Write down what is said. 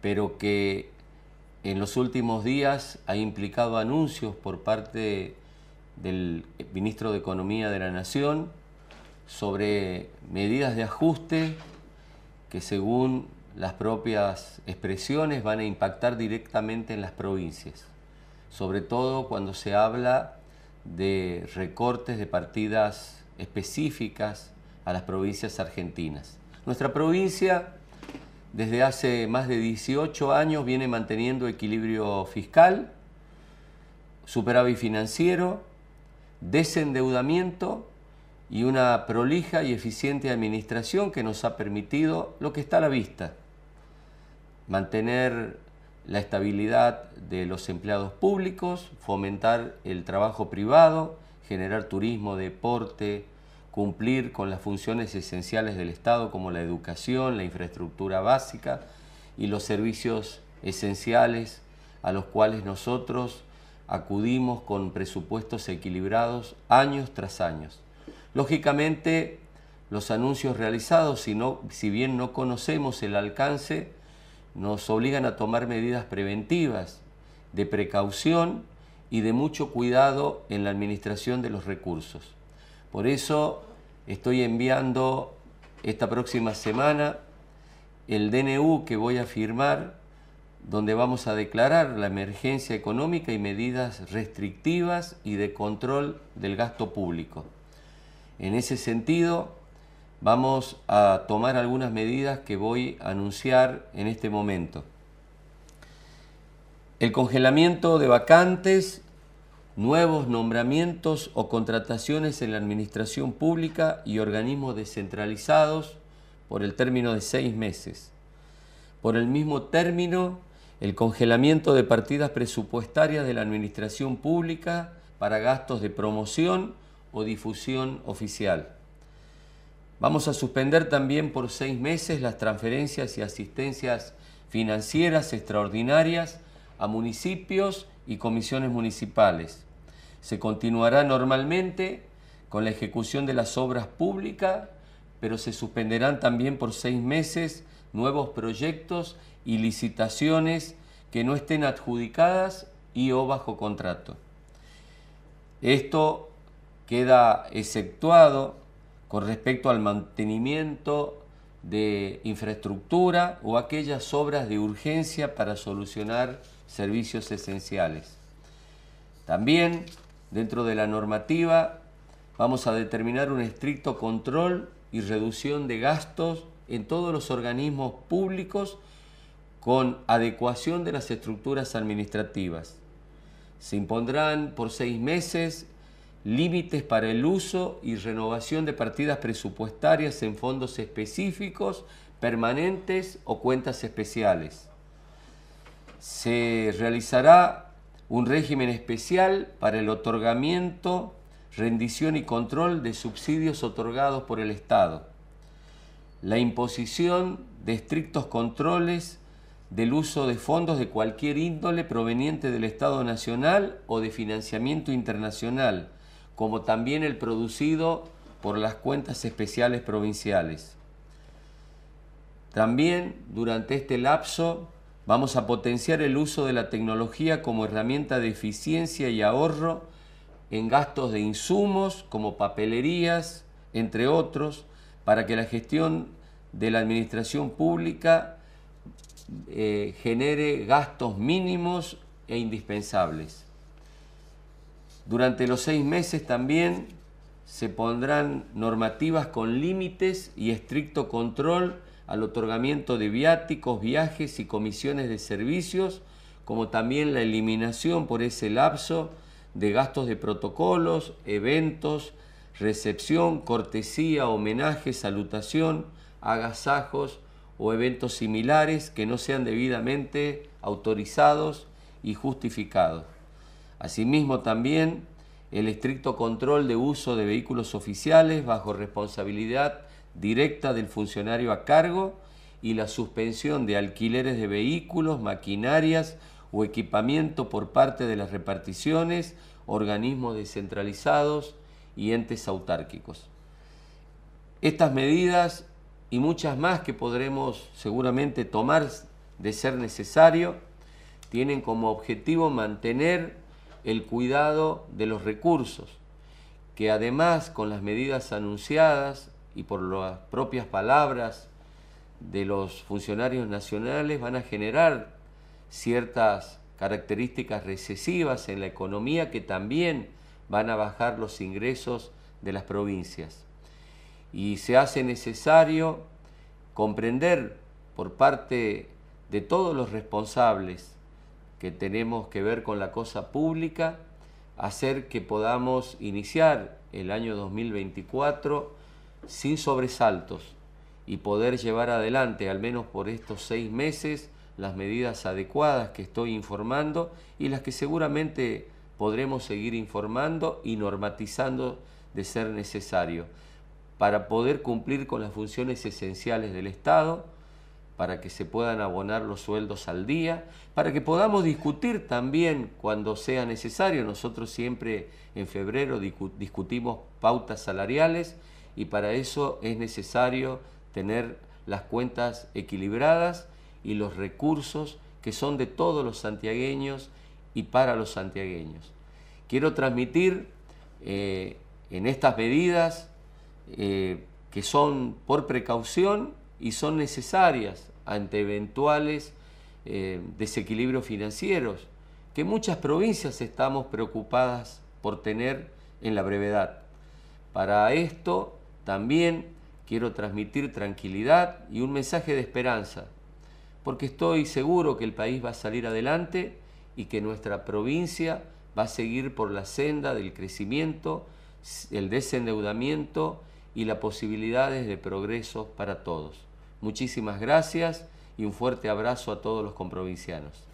pero que en los últimos días ha implicado anuncios por parte del ministro de Economía de la Nación sobre medidas de ajuste que, según las propias expresiones, van a impactar directamente en las provincias, sobre todo cuando se habla de recortes de partidas específicas a las provincias argentinas. Nuestra provincia, desde hace más de 18 años, viene manteniendo equilibrio fiscal, superávit financiero, desendeudamiento y una prolija y eficiente administración que nos ha permitido lo que está a la vista: mantener la estabilidad de los empleados públicos, fomentar el trabajo privado, generar turismo, deporte, cumplir con las funciones esenciales del Estado como la educación, la infraestructura básica y los servicios esenciales a los cuales nosotros acudimos con presupuestos equilibrados años tras años. Lógicamente, los anuncios realizados, si bien no conocemos el alcance, nos obligan a tomar medidas preventivas, de precaución y de mucho cuidado en la administración de los recursos. Por eso estoy enviando esta próxima semana el DNU que voy a firmar, donde vamos a declarar la emergencia económica y medidas restrictivas y de control del gasto público. En ese sentido, vamos a tomar algunas medidas que voy a anunciar en este momento. El congelamiento de vacantes, nuevos nombramientos o contrataciones en la administración pública y organismos descentralizados por el término de 6 meses. Por el mismo término, el congelamiento de partidas presupuestarias de la administración pública para gastos de promoción o difusión oficial. Vamos a suspender también por 6 meses las transferencias y asistencias financieras extraordinarias a municipios y comisiones municipales. Se continuará normalmente con la ejecución de las obras públicas, pero se suspenderán también por 6 meses nuevos proyectos y licitaciones que no estén adjudicadas y o bajo contrato. Esto queda exceptuado con respecto al mantenimiento de infraestructura o aquellas obras de urgencia para solucionar servicios esenciales. También, dentro de la normativa, vamos a determinar un estricto control y reducción de gastos en todos los organismos públicos con adecuación de las estructuras administrativas. Se impondrán por 6 meses límites para el uso y renovación de partidas presupuestarias en fondos específicos, permanentes o cuentas especiales. Se realizará un régimen especial para el otorgamiento, rendición y control de subsidios otorgados por el Estado. La imposición de estrictos controles del uso de fondos de cualquier índole proveniente del Estado Nacional o de financiamiento internacional, como también el producido por las cuentas especiales provinciales. También, durante este lapso, vamos a potenciar el uso de la tecnología como herramienta de eficiencia y ahorro en gastos de insumos, como papelerías, entre otros, para que la gestión de la administración pública genere gastos mínimos e indispensables. Durante los 6 meses también se pondrán normativas con límites y estricto control al otorgamiento de viáticos, viajes y comisiones de servicios, como también la eliminación por ese lapso de gastos de protocolos, eventos, recepción, cortesía, homenaje, salutación, agasajos o eventos similares que no sean debidamente autorizados y justificados. Asimismo, también el estricto control de uso de vehículos oficiales bajo responsabilidad directa del funcionario a cargo y la suspensión de alquileres de vehículos, maquinarias o equipamiento por parte de las reparticiones, organismos descentralizados y entes autárquicos. Estas medidas y muchas más que podremos seguramente tomar de ser necesario, tienen como objetivo mantener el cuidado de los recursos, que además con las medidas anunciadas y por las propias palabras de los funcionarios nacionales van a generar ciertas características recesivas en la economía que también van a bajar los ingresos de las provincias. Y se hace necesario comprender por parte de todos los responsables que tenemos que ver con la cosa pública, hacer que podamos iniciar el año 2024 sin sobresaltos y poder llevar adelante, al menos por estos 6 meses, las medidas adecuadas que estoy informando y las que seguramente podremos seguir informando y normatizando de ser necesario, para poder cumplir con las funciones esenciales del Estado, para que se puedan abonar los sueldos al día, para que podamos discutir también cuando sea necesario. Nosotros siempre en febrero discutimos pautas salariales y para eso es necesario tener las cuentas equilibradas y los recursos que son de todos los santiagueños y para los santiagueños. Quiero transmitir en estas medidas que son por precaución y son necesarias ante eventuales desequilibrios financieros que muchas provincias estamos preocupadas por tener en la brevedad. Para esto también quiero transmitir tranquilidad y un mensaje de esperanza, porque estoy seguro que el país va a salir adelante y que nuestra provincia va a seguir por la senda del crecimiento, el desendeudamiento y las posibilidades de progreso para todos. Muchísimas gracias y un fuerte abrazo a todos los comprovincianos.